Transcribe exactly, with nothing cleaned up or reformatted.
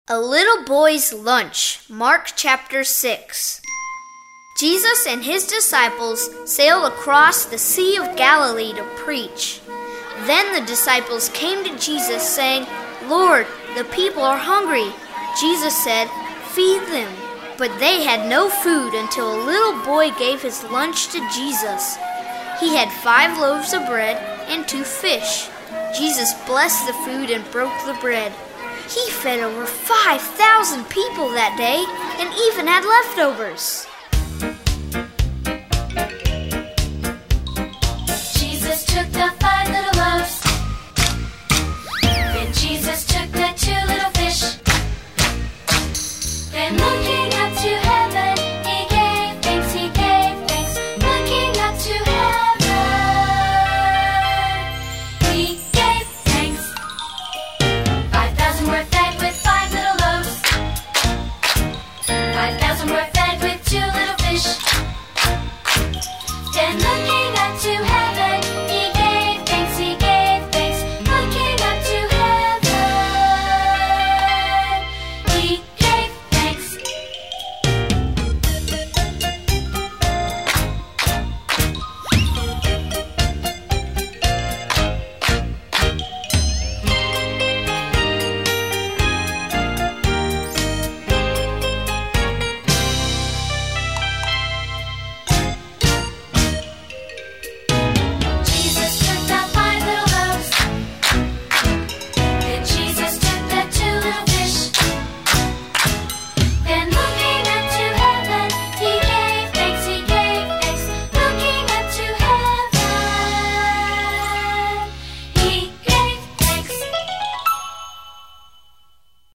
A little boy's lunch, Mark chapter six. Jesus and his disciples sailed across the Sea of Galilee to preach. Then the disciples came to Jesus saying, "Lord, the people are hungry." Jesus said, "Feed them." But they had no food until a little boy gave his lunch to Jesus. He had five loaves of bread and two fish. Jesus blessed the food and broke the bread. He fed over five thousand people that day and even had leftovers.